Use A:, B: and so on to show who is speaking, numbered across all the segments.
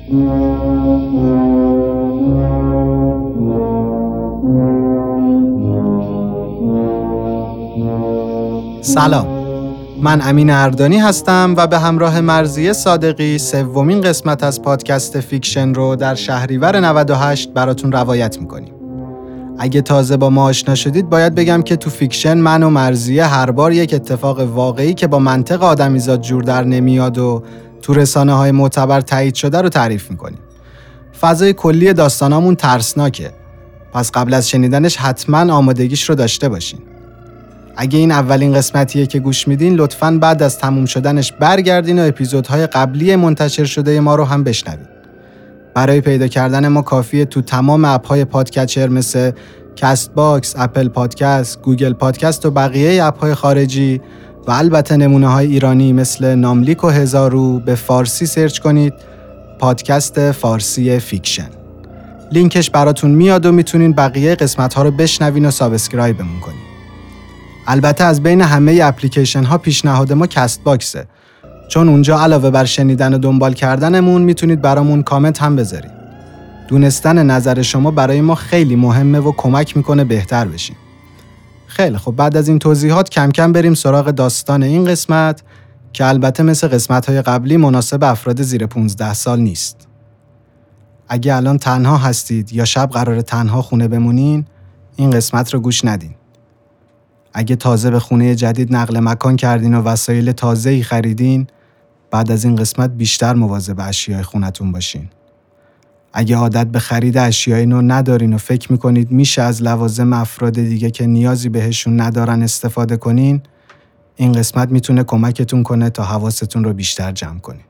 A: سلام، من امین اردانی هستم و به همراه مرضیه صادقی سومین قسمت از پادکست فیکشن رو در شهریور 98 براتون روایت میکنیم. اگه تازه با ما آشنا شدید باید بگم که تو فیکشن من و مرضیه هر بار یک اتفاق واقعی که با منطق آدمیزاد جور در نمیاد و تو رسانه‌های معتبر تایید شده رو تعریف میکنیم. فضای کلی داستانامون ترسناکه، پس قبل از شنیدنش حتما آمادگیش رو داشته باشین. اگه این اولین قسمتیه که گوش میدین لطفاً بعد از تموم شدنش برگردین و اپیزودهای قبلی منتشر شده ما رو هم بشنوید. برای پیدا کردن ما کافیه تو تمام اپ‌های پادکچر مثل کست باکس، اپل پادکست، گوگل پادکست و بقیه اپ‌های خارجی و البته نمونه‌های ایرانی مثل ناملیک و هزارو به فارسی سرچ کنید پادکست فارسی فیکشن. لینکش براتون میاد و میتونین بقیه قسمت‌ها رو بشنوین و سابسکرایبمون کنین. البته از بین همه اپلیکیشن ها پیشنهاد ما کست باکسه، چون اونجا علاوه بر شنیدن و دنبال کردنمون میتونید برامون کامنت هم بذارید. دونستن نظر شما برای ما خیلی مهمه و کمک میکنه بهتر بشیم. خیلی خب، بعد از این توضیحات کم کم بریم سراغ داستان این قسمت که البته مثل قسمت‌های قبلی مناسب افراد زیر 15 سال نیست. اگه الان تنها هستید یا شب قراره تنها خونه بمونین، این قسمت رو گوش ندین. اگه تازه به خونه جدید نقل مکان کردین و وسایل تازه‌ای خریدین، بعد از این قسمت بیشتر مواظب اشیای خونتون باشین. اگه عادت به خرید اشیای نو ندارین و فکر میکنید میشه از لوازم افراد دیگه که نیازی بهشون ندارن استفاده کنین، این قسمت میتونه کمکتون کنه تا حواستون رو بیشتر جمع کنین.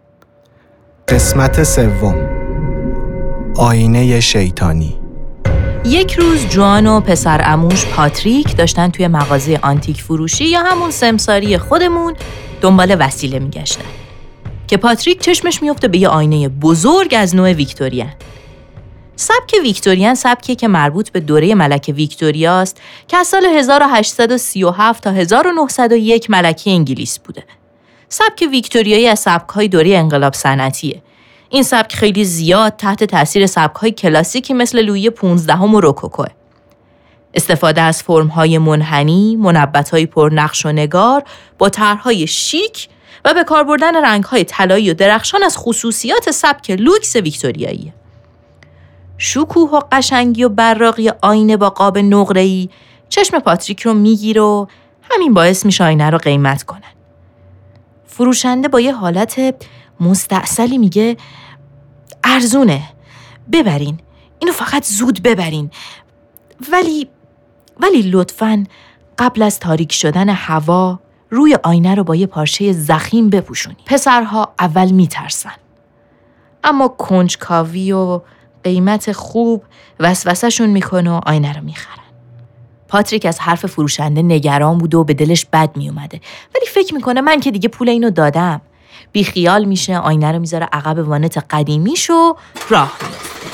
A: قسمت سوم، آینه شیطانی.
B: یک روز جوان و پسر عموش پاتریک داشتن توی مغازه آنتیک فروشی یا همون سمساری خودمون دنبال وسیله میگشتن که پاتریک چشمش میفته به یه آینه بزرگ از نوع ویکتوریان. سبک ویکتوریان سبکی که مربوط به دوره ملکه ویکتوریاست که از سال 1837 تا 1901 ملکه انگلیس بوده. سبک ویکتوریایی از سبک‌های دوره انقلاب صنعتیه. این سبک خیلی زیاد تحت تاثیر سبک‌های کلاسیکی مثل لویی 15 و روکوکو. استفاده از فرم‌های منحنی، منبت‌های پرنقش و نگار با طرح‌های شیک و به کار بردن رنگ‌های طلایی و درخشان از خصوصیات سبک لوکس ویکتوریایی. شکوه و قشنگی و براقی آینه با قاب نقره‌ای چشم پاتریک رو میگیره و همین باعث میشه آینه رو قیمت کنن. فروشنده با یه حالت مستعسلی میگه ارزونه، ببرین، اینو فقط زود ببرین، ولی لطفاً قبل از تاریک شدن هوا روی آینه رو با یه پارچه ضخیم بپوشونی. پسرها اول میترسن، اما کنجکاوی و قیمت خوب وسوسه‌شون میکنه و آینه رو میخرن. پاتریک از حرف فروشنده نگران بود و به دلش بد میومده، ولی فکر میکنه من که دیگه پول اینو دادم. بی خیال میشه، آینه رو میذاره عقب وانت قدیمیش و راه میفته.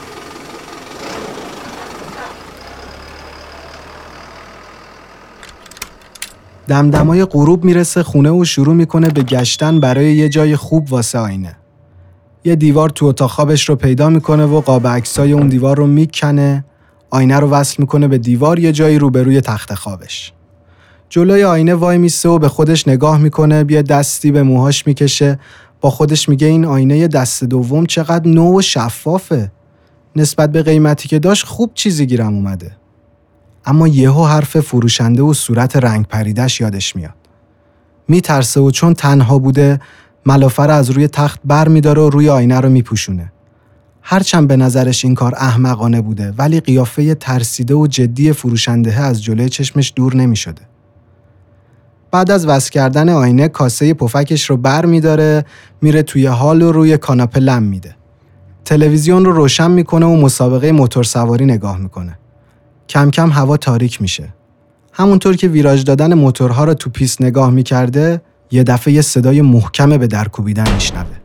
A: دمدمای غروب میرسه خونه و شروع میکنه به گشتن برای یه جای خوب واسه آینه. یه دیوار تو اتاق خوابش رو پیدا میکنه و قاب عکسای اون دیوار رو میکنه، آینه رو وصل میکنه به دیوار یه جایی روبروی تخت خوابش. جلوی آینه وای میسته و به خودش نگاه میکنه، بیا دستی به موهاش میکشه، با خودش میگه این آینه دست دوم چقدر نو و شفافه. نسبت به قیمتی که داشت خوب چیزی گیرم اومده. اما یهو حرف فروشنده و صورت رنگ پریدش یادش میاد. میترسه و چون تنها بوده ملافه رو از روی تخت بر میداره و روی آینه رو میپوشونه. هرچند به نظرش این کار احمقانه بوده، ولی قیافه ترسیده و جدی فروشنده از جلوی چشمش دور نمیشده. بعد از وصل کردن آینه کاسه پفکش رو بر میداره، میره توی هال و روی کاناپه لم میده. تلویزیون رو روشن میکنه و مسابقه موتور سواری نگاه میکنه. کم کم هوا تاریک میشه. همونطور که ویراژ دادن موتورها رو تو پیست نگاه میکرده، یه دفعه یه صدای محکم به در کوبیدن میشنوه.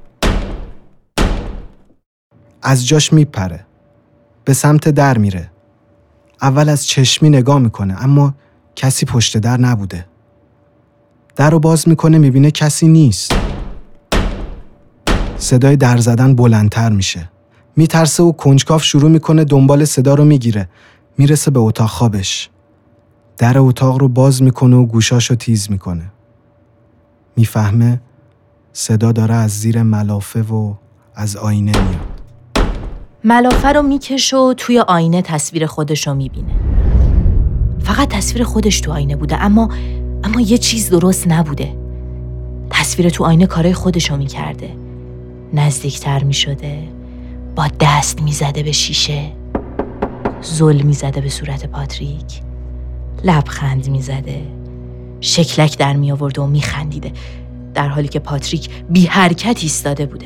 A: از جاش میپره. به سمت در میره. اول از چشمی نگاه میکنه اما کسی پشت در نبوده. در رو باز میکنه، میبینه کسی نیست. صدای در زدن بلندتر میشه. میترسه و کنجکاو شروع میکنه دنبال صدا رو میگیره. میرسه به اتاق خوابش. در اتاق رو باز میکنه و گوشاشو تیز میکنه. میفهمه صدا داره از زیر ملافه و از آینه میاد.
B: ملافه رو میکشه و توی آینه تصویر خودش رو میبینه. فقط تصویر خودش تو آینه بوده، اما یه چیز درست نبوده. تصویر تو آینه کارای خودش رو میکرده. نزدیکتر میشده، با دست میزده به شیشه، زل میزده به صورت پاتریک، لبخند میزده، شکلک در میآورده و میخندیده، در حالی که پاتریک بی حرکت ایستاده بوده.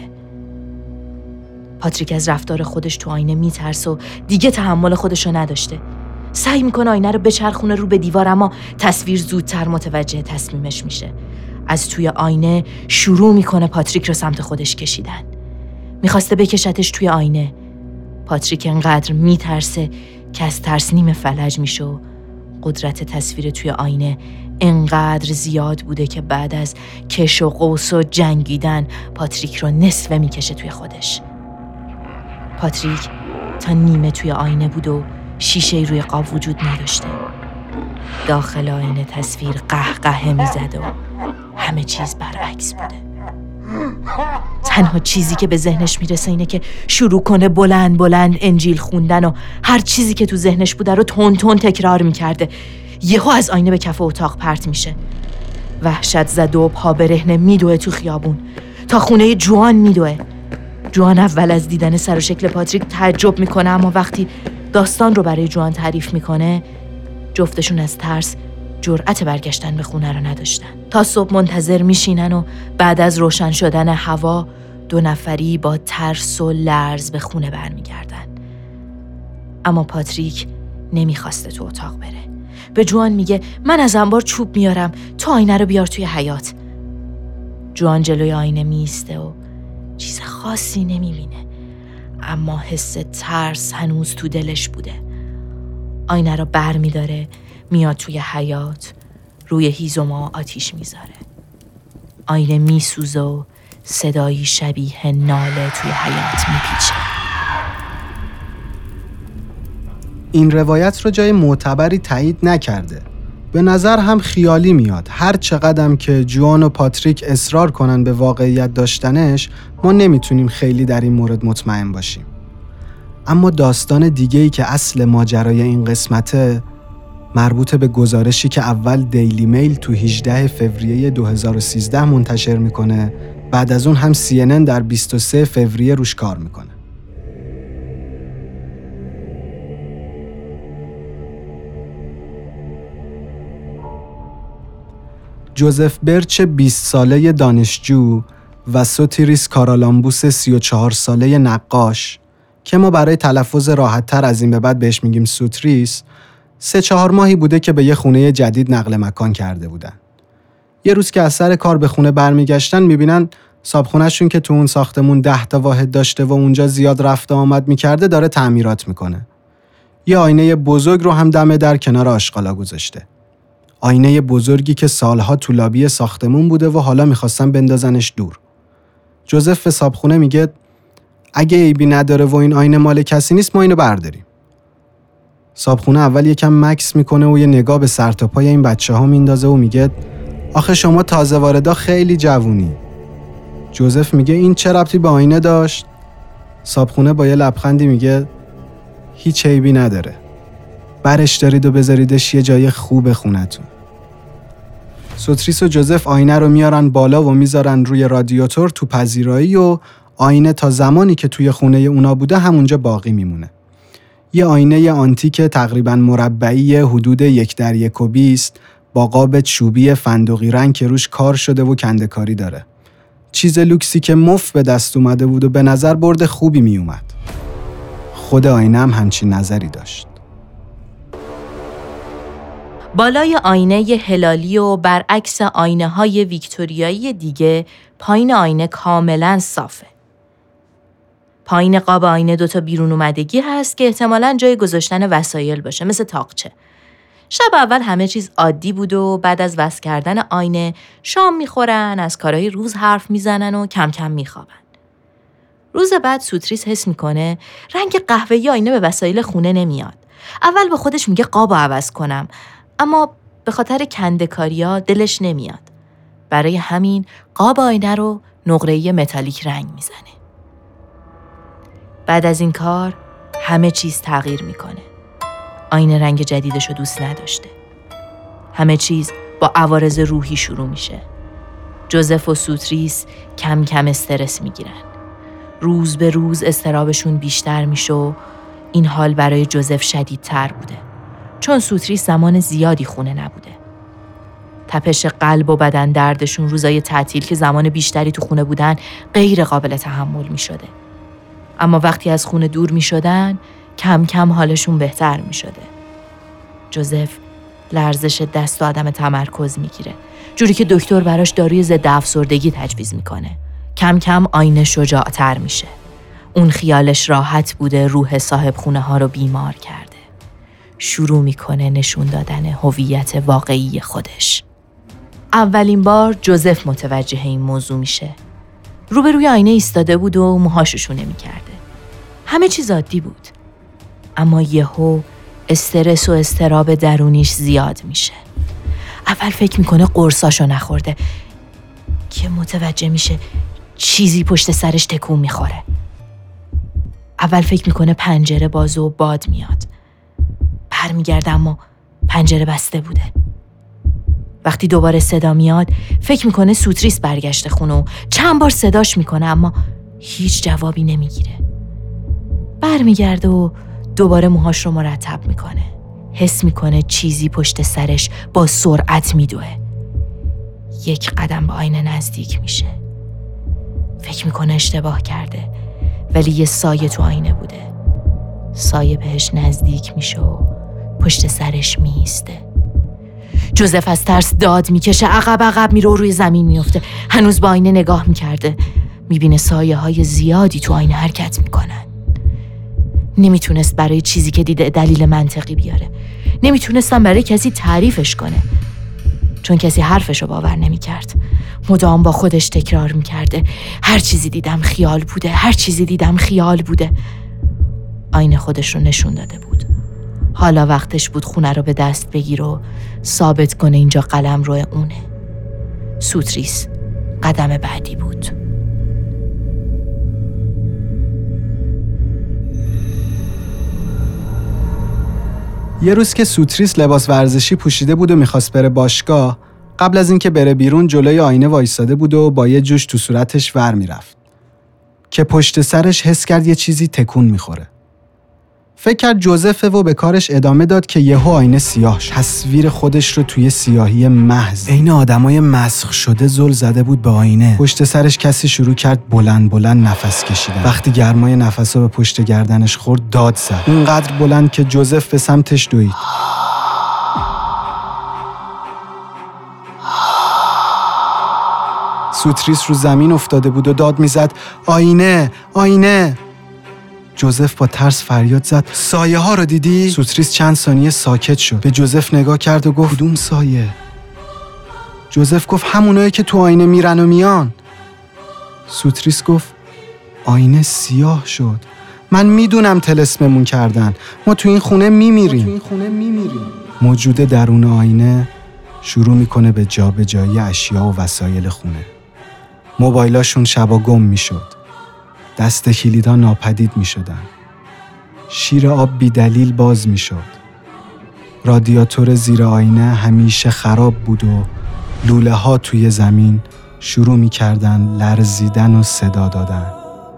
B: پاتریک از رفتار خودش تو آینه میترسه و دیگه تحمل خودش رو نداشته. سعی میکنه آینه رو بچرخونه رو به دیوار، اما تصویر زودتر متوجه تصمیمش میشه. از توی آینه شروع میکنه پاتریک رو سمت خودش کشیدن. میخواسته بکشتش توی آینه. پاتریک انقدر میترسه که از ترس نیمه فلج میشه و قدرت تصویر توی آینه انقدر زیاد بوده که بعد از کش و قوس و جنگیدن پاتریک رو نصفه میکشه توی خودش. پاتریک تا نیمه توی آینه بود و شیشه روی قاب وجود نداشته. داخل آینه تصویر قهقه میزد و همه چیز برعکس بوده. تنها چیزی که به ذهنش میرسه اینه که شروع کنه بلند بلند انجیل خوندن و هر چیزی که تو ذهنش بوده رو تون تون تکرار میکرده. یهو از آینه به کف اتاق پرت میشه. وحشت زده و پا برهنه میدوه تو خیابون تا خونه جوان میدوه. جوان اول از دیدن سر و شکل پاتریک تعجب میکنه، اما وقتی داستان رو برای جوان تعریف میکنه جفتشون از ترس جرأت برگشتن به خونه رو نداشتن. تا صبح منتظر میشینن و بعد از روشن شدن هوا 2 نفری با ترس و لرز به خونه برمیگردن. اما پاتریک نمیخواسته تو اتاق بره. به جوان میگه من از انبار چوب میارم، تو آینه رو بیار توی حیاط. جوان جلوی آینه میسته و چیز خاصی نمیبینه، اما حس ترس هنوز تو دلش بوده. آینه رو بر میداره، میاد توی حیاط، روی هیزوما آتیش میذاره. آینه میسوزه و صدایی شبیه ناله توی حیاط میپیچه.
A: این روایت رو جای معتبری تایید نکرده. به نظر هم خیالی میاد. هر چقدرم که جوان و پاتریک اصرار کنن به واقعیت داشتنش، ما نمیتونیم خیلی در این مورد مطمئن باشیم. اما داستان دیگه‌ای که اصل ماجرای این قسمته مربوط به گزارشی که اول دیلی میل تو 18 فوریه 2013 منتشر میکنه، بعد از اون هم CNN در 23 فوریه روش کار میکنه. جوزف برچ 20 ساله دانشجو و سوتیریس کارالامبوس 34 ساله نقاش که ما برای تلفظ راحت تر از این به بعد بهش میگیم سوتریس، 3-4 ماهی بوده که به یه خونه جدید نقل مکان کرده بودن. یه روز که از سر کار به خونه برمیگشتن میبینن صابخونه‌شون که تو اون ساختمون 10 تا واحد داشته و اونجا زیاد رفت و آمد میکرده داره تعمیرات میکنه. یه آینه بزرگ رو هم دم در کنار آشغالا گذاشته. آینه بزرگی که سالها تو لابی ساختمون بوده و حالا میخواستن بندازنش دور. جوزف به صابخونه میگه اگه عیبی نداره و این آینه مال کسی نیست ما اینو برداریم. صابخونه اول یکم مکس میکنه و یه نگاه به سر تا پای این بچه‌ها میندازه و میگه آخه شما تازه واردا خیلی جوونی. جوزف میگه این چه ربطی به آینه داشت؟ صابخونه با یه لبخندی میگه هیچ عیبی نداره. برش دارید و بذاریدش یه جای خوب خونتون. سوتریس و جوزف آینه رو میارن بالا و میذارن روی رادیاتور تو پذیرایی و آینه تا زمانی که توی خونه اونا بوده همونجا باقی میمونه. یه آینه آنتیک تقریباً مربعی حدود 1x1.20 با قاب چوبی فندقی رنگ که روش کار شده و کنده‌کاری داره. چیز لوکسی که مفت به دست اومده بود و به نظر برد خوبی میومد. خود آینه هم همچین نظری داشت.
B: بالای آینه هلالی و برعکس آینه‌های ویکتوریایی دیگه پایین آینه کاملاً صافه. پایین قاب آینه 2 تا بیرون اومدگی هست که احتمالاً جای گذاشتن وسایل باشه، مثل تاقچه. شب اول همه چیز عادی بود و بعد از وصل کردن آینه شام میخورن، از کارهای روز حرف میزنن و کم کم میخوابن. روز بعد سوتریس حس میکنه رنگ قهوه‌ای آینه به وسایل خونه نمیاد. اول با خودش میگه قابو عوض کنم، اما به خاطر کنده‌کاری‌ها دلش نمیاد. برای همین قاب آینه رو نقره‌ای متالیک رنگ میزنه. بعد از این کار همه چیز تغییر میکنه. آینه رنگ جدیدش رو دوست نداشته. همه چیز با عوارض روحی شروع میشه. جوزف و سوتریس کم کم استرس میگیرن. روز به روز اضطرابشون بیشتر میشه و این حال برای جوزف شدیدتر بوده. چون سوتریس زمان زیادی خونه نبوده. تپش قلب و بدن دردشون روزای تعطیل که زمان بیشتری تو خونه بودن غیر قابل تحمل می شده. اما وقتی از خونه دور می شدن کم کم حالشون بهتر می شده. جوزف لرزش دست و عدم تمرکز می گیره. جوری که دکتر براش داروی ضد افسردگی تجویز می کنه. کم کم آینه شجاعتر میشه. اون خیالش راحت بوده روح صاحب خونه ها رو بیمار کرده. شروع میکنه نشون دادن هویت واقعی خودش. اولین بار جوزف متوجه این موضوع میشه. روبروی آینه ایستاده بود و موهاشو شونه میکرده. همه چیز عادی بود. اما یهو استرس و اضطراب درونیش زیاد میشه. اول فکر میکنه قرصاشو نخورده که متوجه میشه چیزی پشت سرش تکون میخوره. اول فکر میکنه پنجره بازه و باد میاد. برمیگرده اما پنجره بسته بوده. وقتی دوباره صدا میاد فکر میکنه سوتریس برگشته خونه و چند بار صداش میکنه اما هیچ جوابی نمیگیره. برمیگرده و دوباره موهاش رو مرتب میکنه. حس میکنه چیزی پشت سرش با سرعت میدوه. یک قدم به آینه نزدیک میشه. فکر میکنه اشتباه کرده ولی یه سایه تو آینه بوده. سایه بهش نزدیک میشه و پشت سرش میسته. جوزف از ترس داد میکشه، عقب میره و روی زمین میفته. هنوز با آینه نگاه میکرده. میبینه سایه های زیادی تو آینه حرکت میکنن. نمیتونست برای چیزی که دیده دلیل منطقی بیاره. نمیتونستم برای کسی تعریفش کنه چون کسی حرفشو باور نمیکرد. مدام با خودش تکرار میکرده هر چیزی دیدم خیال بوده، هر چیزی دیدم خیال بوده. آینه خودش رو نشون داده بود. حالا وقتش بود خونه رو به دست بگیر و ثابت کنه اینجا قلمرو اونه. سوتریس قدم بعدی بود.
A: یه روز که سوتریس لباس ورزشی پوشیده بود و میخواست بره باشگاه، قبل از اینکه بره بیرون جلوی آینه وایساده بود و با یه جوش تو صورتش ور میرفت که پشت سرش حس کرد یه چیزی تکون میخوره. فکر کرد جوزفه و به کارش ادامه داد که یهو آینه سیاه شد. تصویر خودش رو توی سیاهی محض عین آدمای مسخ شده زل زده بود به آینه. پشت سرش کسی شروع کرد بلند نفس کشیدن. وقتی گرمای نفسا به پشت گردنش خورد داد زد. اونقدر بلند که جوزف به سمتش دوید. سوتریس رو زمین افتاده بود و داد میزد آینه آینه. جوزف با ترس فریاد زد سایه ها رو دیدی؟ سوتریس چند ثانیه ساکت شد. به جوزف نگاه کرد و گفت کدوم سایه؟ جوزف گفت همونایی که تو آینه میرن و میان. سوتریس گفت آینه سیاه شد. من میدونم طلسممون کردن. ما تو این خونه میمیریم. موجود درون آینه شروع میکنه به جابجایی اشیا و وسایل خونه. موبایلاشون شبا گم میشد. دست کلیدا ناپدید می شدن. شیر آب بی دلیل باز می شد. رادیاتور زیر آینه همیشه خراب بود و لوله ها توی زمین شروع می کردن لرزیدن و صدا دادن.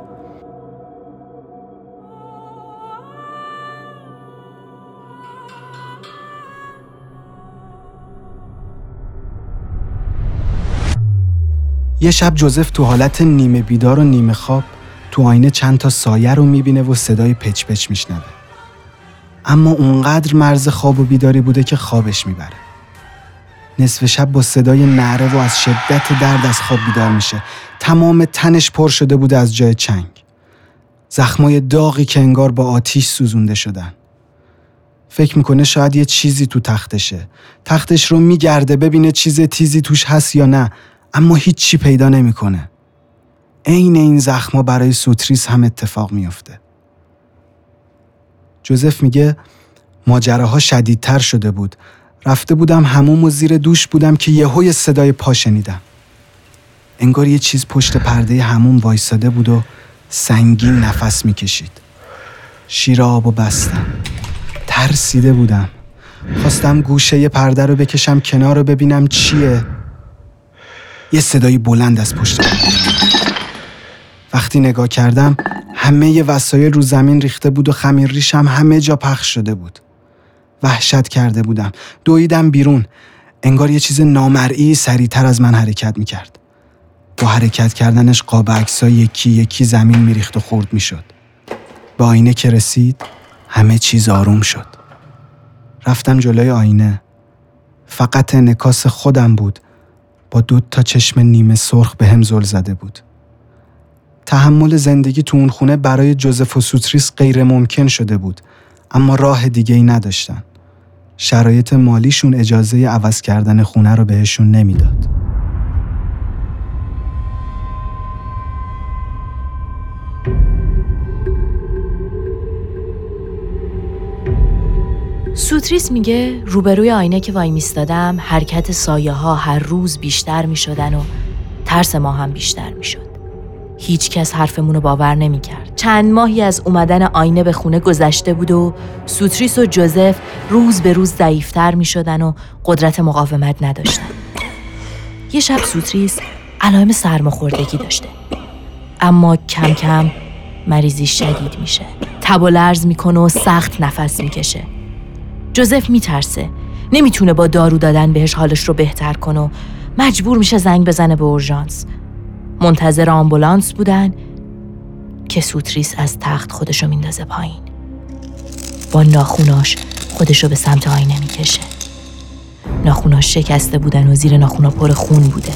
A: یه شب جوزف تو حالت نیمه بیدار و نیمه خواب تو آینه چند تا سایه رو میبینه و صدای پچ پچ میشنوه. اما اونقدر مرز خواب و بیداری بوده که خوابش میبره. نصف شب با صدای نعره و از شدت درد از خواب بیدار میشه. تمام تنش پر شده بوده از جای چنگ. زخمای داغی که انگار با آتیش سوزونده شدن. فکر میکنه شاید یه چیزی تو تختشه. تختش رو میگرده ببینه چیز تیزی توش هست یا نه، اما هیچ چی پیدا نمیکنه. عین این زخما برای سوتریس هم اتفاق میفته. جوزف میگه ماجراها شدیدتر شده بود. رفته بودم حموم و زیر دوش بودم که یهو صدای پا شنیدم. انگار یه چیز پشت پرده حموم وایساده بود و سنگین نفس میکشید. شیر آبو بستم. ترسیده بودم. خواستم گوشه پرده رو بکشم کنار رو ببینم چیه. یه صدای بلند از پشت پرده. وقتی نگاه کردم همه وسایل رو زمین ریخته بود و خمیر ریشم همه جا پخش شده بود. وحشت کرده بودم. دویدم بیرون. انگار یه چیز نامرئی سریعتر از من حرکت میکرد. با حرکت کردنش قاب عکس‌ها یکی یکی زمین میریخت و خورد میشد. به آینه که رسید همه چیز آروم شد. رفتم جلوی آینه. فقط انعکاس خودم بود. با 2 چشم نیمه سرخ به هم زل زده بود. تحمل زندگی تو اون خونه برای جوزف و سوتریس غیر ممکن شده بود، اما راه دیگه‌ای نداشتن. شرایط مالیشون اجازه عوض کردن خونه رو بهشون نمیداد.
B: سوتریس میگه روبروی آینه که وای میستادم حرکت سایه ها هر روز بیشتر میشدن و ترس ما هم بیشتر میشد. هیچ کس حرفمون رو باور نمیکرد. چند ماهی از اومدن آینه به خونه گذشته بود و سوتریس و جوزف روز به روز ضعیف‌تر میشدن و قدرت مقاومت نداشتن. یه شب سوتریس علائم سرماخوردگی داشته، اما کم کم مریضی شدید میشه. تب و لرز میکنه و سخت نفس میکشه. جوزف میترسه، نمیتونه با دارو دادن بهش حالش رو بهتر کنه و مجبور میشه زنگ بزنه به اورژانس. منتظر آمبولانس بودن که سوتریس از تخت خودشو میندازه پایین. با ناخوناش خودشو به سمت آینه میکشه. ناخوناش شکسته بودن و زیر ناخونا پر خون بوده.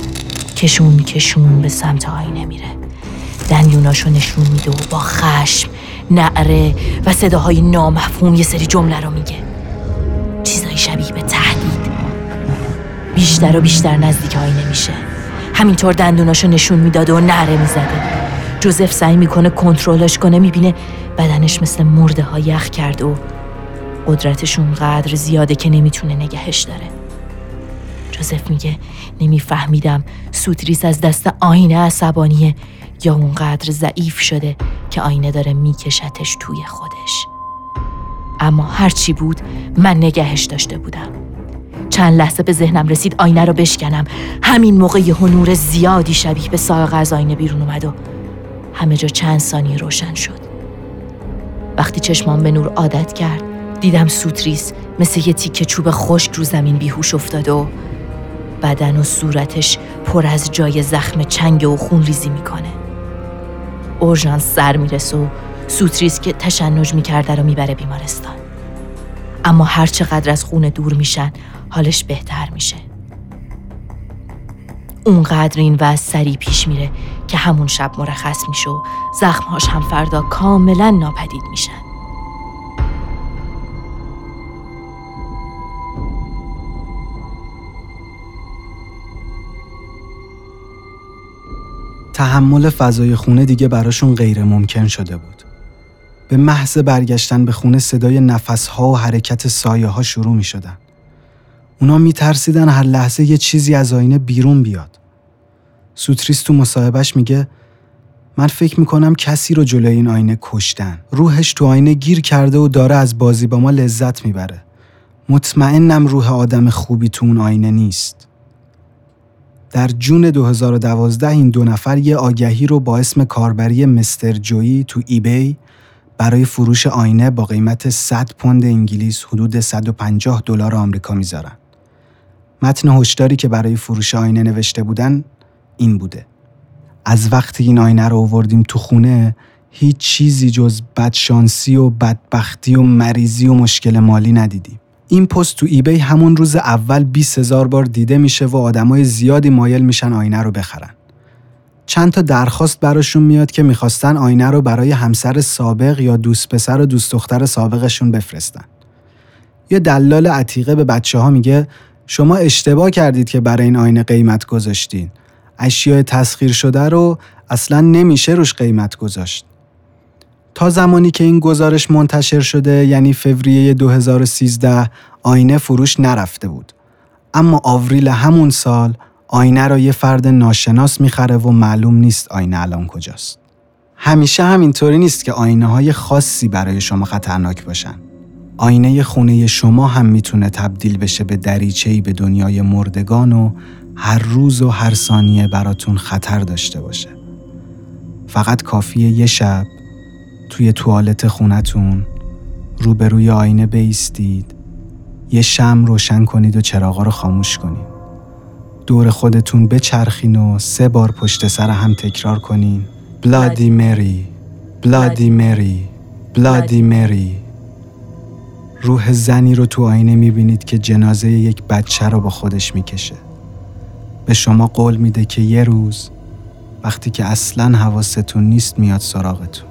B: کشون به سمت آینه میره. دندوناشو نشون میده و با خشم، نعره و صداهای نامفهوم یه سری جمله رو میگه. چیزایی شبیه به تهدید. بیشتر و بیشتر نزدیک آینه میشه. همینطور دندوناشو نشون میداده و نعره میزده. جوزف سعی میکنه کنترلش کنه، میبینه بدنش مثل مرده ها یخ کرده و قدرتش اونقدر زیاده که نمیتونه نگهش داره. جوزف میگه نمیفهمیدم سوتریس از دست آینه عصبانیه یا اونقدر ضعیف شده که آینه داره میکشتش توی خودش. اما هرچی بود من نگهش داشته بودم. چند لحظه به ذهنم رسید آینه رو بشکنم. همین موقع یه نور زیادی شبیه به صاعقه از آینه بیرون اومد و همه جا چند ثانیه روشن شد. وقتی چشمام به نور عادت کرد دیدم سوتریس مثل یه تیکه چوب خشک رو زمین بیهوش افتاده و بدن و صورتش پر از جای زخم چنگ و خون ریزی میکنه. اورژانس سر میرسه و سوتریس که تشنج میکرده رو میبره بیمارستان. اما هر چقدر از خون دور میشن حالش بهتر میشه. اونقدر این وضع سریع پیش میره که همون شب مرخص میشه و زخمهاش هم فردا کاملا ناپدید میشن.
A: تحمل فضای خونه دیگه براشون غیر ممکن شده بود. به محض برگشتن به خونه صدای نفس‌ها و حرکت سایه‌ها شروع می‌شدن. اونا می‌ترسیدن هر لحظه یه چیزی از آینه بیرون بیاد. سوتریس تو مصاحبهش میگه من فکر می‌کنم کسی رو جلوی این آینه کشتن. روحش تو آینه گیر کرده و داره از بازی با ما لذت میبره. مطمئنم روح آدم خوبی تو اون آینه نیست. در جون 2012 این 2 نفر یه آگهی رو با اسم کاربری مستر جویی تو ایبی برای فروش آینه با قیمت 100 پوند انگلیس حدود $150 آمریکا میذارن. متن هشداری که برای فروش آینه نوشته بودن این بوده: از وقتی این آینه رو آوردیم تو خونه هیچ چیزی جز بدشانسی و بدبختی و مریضی و مشکل مالی ندیدیم. این پست تو ایبی همون روز اول 20,000 بار دیده میشه و آدمای زیادی مایل میشن آینه رو بخرن. چند تا درخواست براشون میاد که میخواستن آینه رو برای همسر سابق یا دوست پسر و دوست دختر سابقشون بفرستن. یه دلال عتیقه به بچه‌ها میگه شما اشتباه کردید که برای این آینه قیمت گذاشتین. اشیاء تسخیر شده رو اصلاً نمیشه روش قیمت گذاشت. تا زمانی که این گزارش منتشر شده، یعنی فوریه 2013، آینه فروش نرفته بود. اما آوریل همون سال آینه را یه فرد ناشناس میخره و معلوم نیست آینه الان کجاست. همیشه همینطوری نیست که آینه‌های خاصی برای شما خطرناک باشن. آینه خونه شما هم میتونه تبدیل بشه به دریچه‌ای به دنیای مردگان و هر روز و هر ثانیه براتون خطر داشته باشه. فقط کافیه یه شب توی توالت خونتون روبروی آینه بایستید، یه شمع روشن کنید و چراغا رو خاموش کنید. دور خودتون بچرخین و 3 بار پشت سر هم تکرار کنین: بلادی مری، بلادی مری، بلادی مری. روح زنی رو تو آینه میبینید که جنازه یک بچه رو با خودش میکشه. به شما قول میده که یه روز وقتی که اصلاً حواستون نیست میاد سراغتون.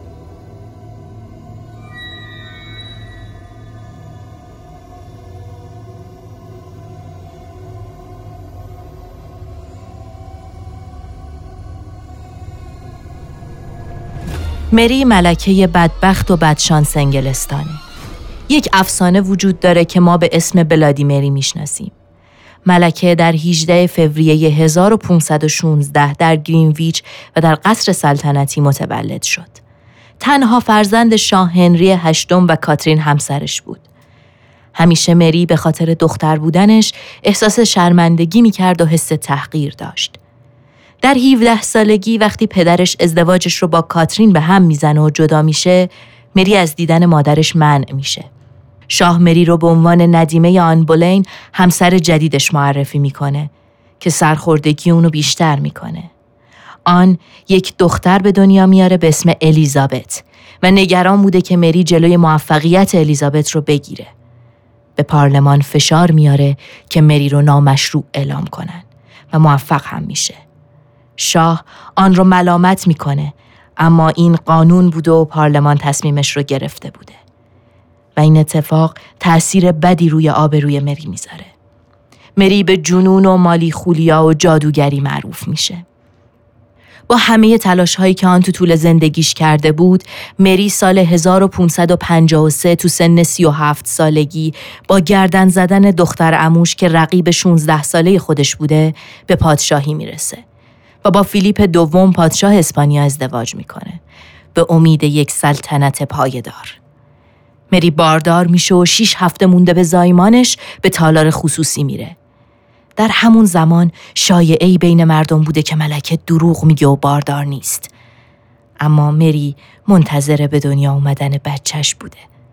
B: مری ملکه بدبخت و بدشانس انگلستانه. یک افسانه وجود داره که ما به اسم بلادی مری میشناسیم. ملکه در 18 فوریه 1516 در گرینویچ و در قصر سلطنتی متولد شد. تنها فرزند شاه هنری هشتم و کاترین همسرش بود. همیشه مری به خاطر دختر بودنش احساس شرمندگی میکرد و حس تحقیر داشت. در 17 سالگی وقتی پدرش ازدواجش رو با کاترین به هم میزنه و جدا میشه، مری از دیدن مادرش منع میشه. شاه مری رو به عنوان ندیمه آن بولین همسر جدیدش معرفی میکنه که سرخوردگی اونو بیشتر میکنه. آن یک دختر به دنیا میاره به اسم الیزابت و نگران بوده که مری جلوی موفقیت الیزابت رو بگیره. به پارلمان فشار میاره که مری رو نامشروع اعلام کنن و موفق هم میشه. شاه آن رو ملامت میکنه، اما این قانون بوده و پارلمان تصمیمش رو گرفته بوده و این اتفاق تأثیر بدی روی آبروی مری میذاره. مری به جنون و مالی خولیا و جادوگری معروف میشه. با همه تلاش‌هایی که آن تو طول زندگیش کرده بود، مری سال 1553 تو سن 37 سالگی با گردن زدن دختر عموش که رقیب 16 ساله خودش بوده به پادشاهی میرسه و با فیلیپ دوم پادشاه اسپانیا ازدواج میکنه به امید یک سلطنت پایدار. مری باردار میشه و 6 هفته مونده به زایمانش به تالار خصوصی میره. در همون زمان شایعه‌ای بین مردم بوده که ملکه دروغ میگه و باردار نیست. اما مری منتظر به دنیا اومدن بچهش بوده.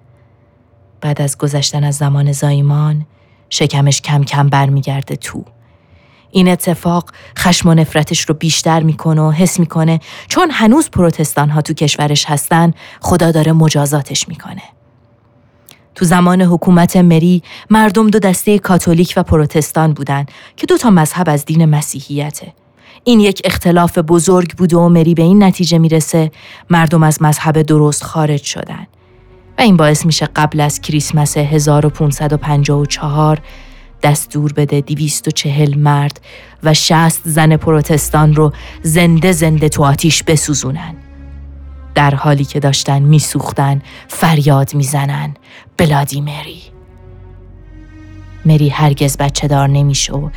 B: بعد از گذشتن از زمان زایمان، شکمش کم کم برمیگرده تو. این اتفاق خشم و نفرتش رو بیشتر میکنه و حس میکنه چون هنوز پروتستان ها تو کشورش هستن، خدا داره مجازاتش میکنه. تو زمان حکومت مری مردم 2 دسته کاتولیک و پروتستان بودن که 2 مذهب از دین مسیحیته. این یک اختلاف بزرگ بود و مری به این نتیجه میرسه مردم از مذهب درست خارج شدن و این باعث میشه قبل از کریسمس 1554 دستور بده 240 مرد و 60 زن پروتستان رو زنده تو آتیش بسوزونن. در حالی که داشتن میسوختن فریاد میزنن بلادی مری. مری هرگز بچه دار نمیشه و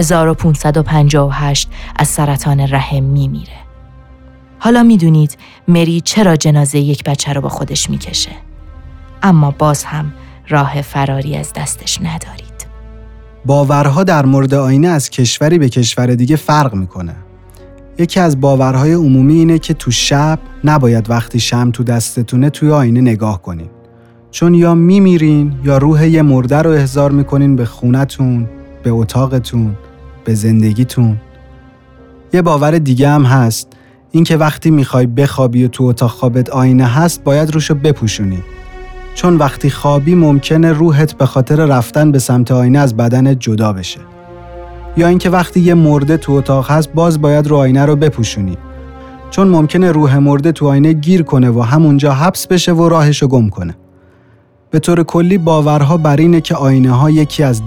B: 1558 از سرطان رحم میمیره. حالا میدونید مری چرا جنازه یک بچه رو با خودش میکشه، اما باز هم راه فراری از دستش ندارید.
A: باورها در مورد آینه از کشوری به کشور دیگه فرق میکنه. یکی از باورهای عمومی اینه که تو شب نباید وقتی شمع تو دستتونه توی آینه نگاه کنین، چون یا میمیرین یا روح یه مرده رو احضار میکنین به خونتون، به اتاقتون، به زندگیتون. یه باور دیگه هم هست، این که وقتی میخوای بخوابی و تو اتاق خوابت آینه هست باید روشو بپوشونی، چون وقتی خوابی ممکنه روحت به خاطر رفتن به سمت آینه از بدنت جدا بشه. یا اینکه وقتی یه مرده تو اتاق هست باز باید رو آینه رو بپوشونی، چون ممکنه روح مرده تو آینه گیر کنه و همونجا حبس بشه و راهشو گم کنه. به طور کلی باورها بر اینه که آینه ها یکی از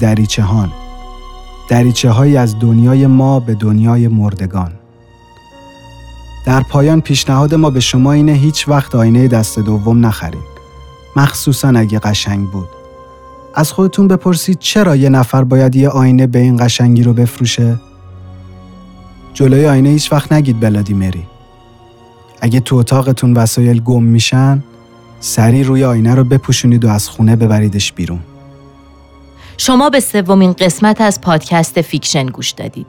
A: دریچه هایی از دنیای ما به دنیای مردگان. در پایان پیشنهاد ما به شما اینه هیچ وقت آینه دست دوم نخرید. مخصوصاً اگه قشنگ بود. از خودتون بپرسید چرا یه نفر باید یه آینه به این قشنگی رو بفروشه؟ جلوی آینه هیچ وقت نگید بلادی مری. اگه تو اتاقتون وسایل گم میشن، سریع روی آینه رو بپوشونید و از خونه ببریدش بیرون.
B: شما به 3مین قسمت از پادکست فیکشن گوش دادید.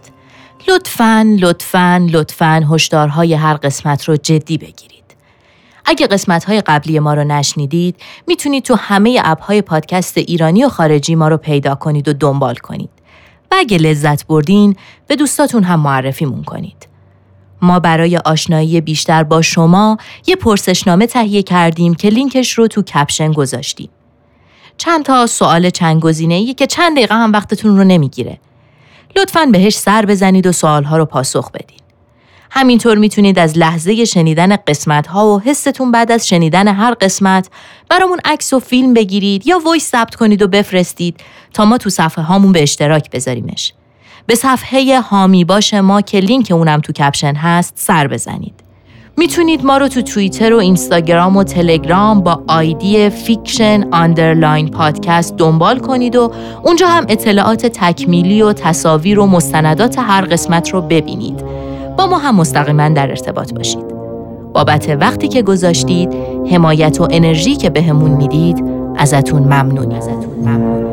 B: لطفاً هشدارهای هر قسمت رو جدی بگیرید. اگه قسمت‌های قبلی ما رو نشنیدید، میتونید تو همه اپ‌های پادکست ایرانی و خارجی ما رو پیدا کنید و دنبال کنید. و اگه لذت بردین، به دوستاتون هم معرفیمون کنید. ما برای آشنایی بیشتر با شما یه پرسشنامه تهیه کردیم که لینکش رو تو کپشن گذاشتیم. چند تا سوال چند گزینه‌ای که چند دقیقه هم وقتتون رو نمیگیره. لطفاً بهش سر بزنید و سوال‌ها رو پاسخ بدین. همینطور میتونید از لحظه شنیدن قسمت‌ها و حستون بعد از شنیدن هر قسمت برامون عکس و فیلم بگیرید یا وایس ثبت کنید و بفرستید تا ما تو صفحه هامون به اشتراک بذاریمش. به صفحه حامی باش ما که لینک اونم تو کپشن هست سر بزنید. میتونید ما رو تو توییتر و اینستاگرام و تلگرام با آیدی fiction_podcast دنبال کنید و اونجا هم اطلاعات تکمیلی و تصاویر و مستندات هر قسمت رو ببینید. با ما هم مستقیما در ارتباط باشید. بابت وقتی که گذاشتید، حمایت و انرژی که بهمون میدید، ازتون ممنونیم.